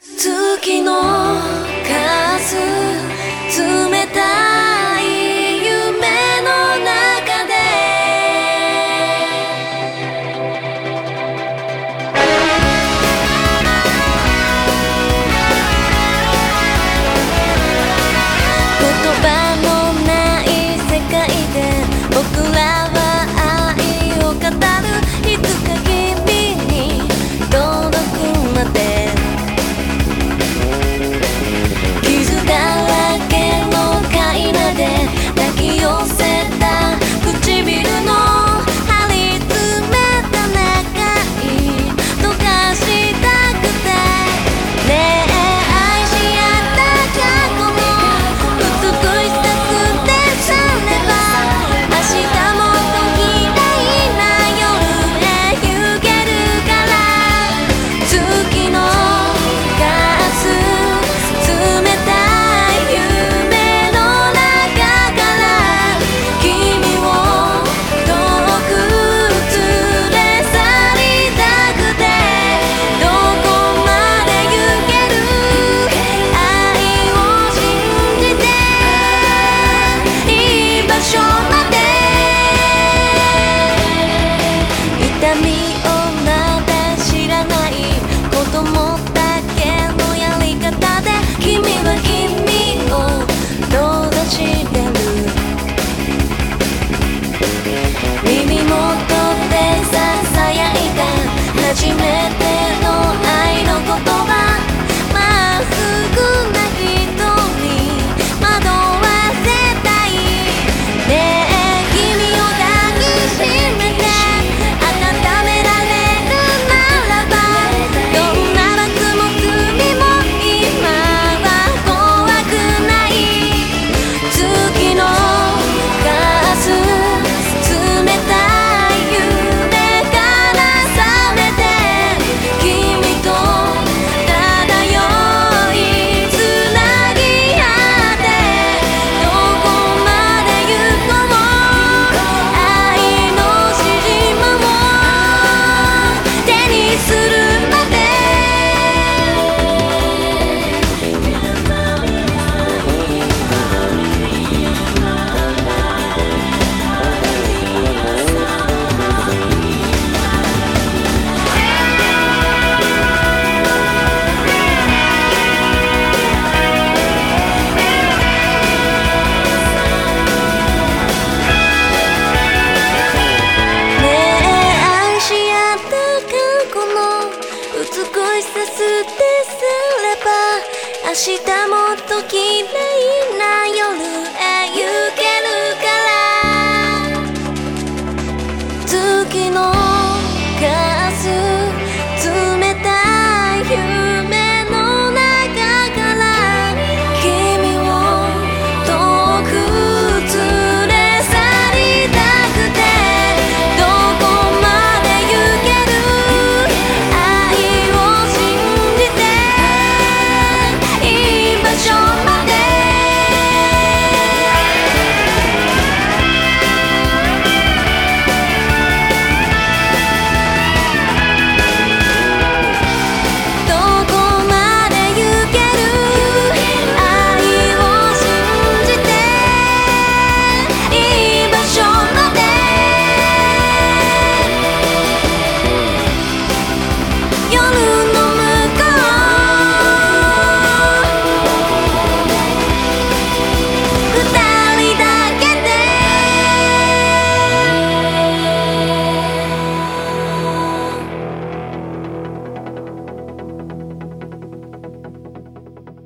月のかす冷たい夢の中で言葉のない世界で僕らは愛を語る。いつか君に届くまで傷だらけの階段で抱き寄せた唇の張り詰めた願い溶かしたくてねえ愛し合った過去の美しさ捨て去れば明日もっと綺麗な夜へ行けるから月のガス冷たい夢の中から君を遠く連れ去りたくてどこまで行ける愛を信じていい場所まで痛みをまだ知らない子供だけのやり方で君は君を閉ざしてる。耳元でささやいた初めての愛の言葉まっすぐな人に惑わせたい。ねえ君を抱きしめて温められるならばどんな罰も罪も今は怖くない。月のガス冷たい夢から覚めて君と漂いつなぎ合ってどこまで行こう愛のしじまを手にするまでねえ愛し合った過去の美しさ捨て去れば明日もっと綺麗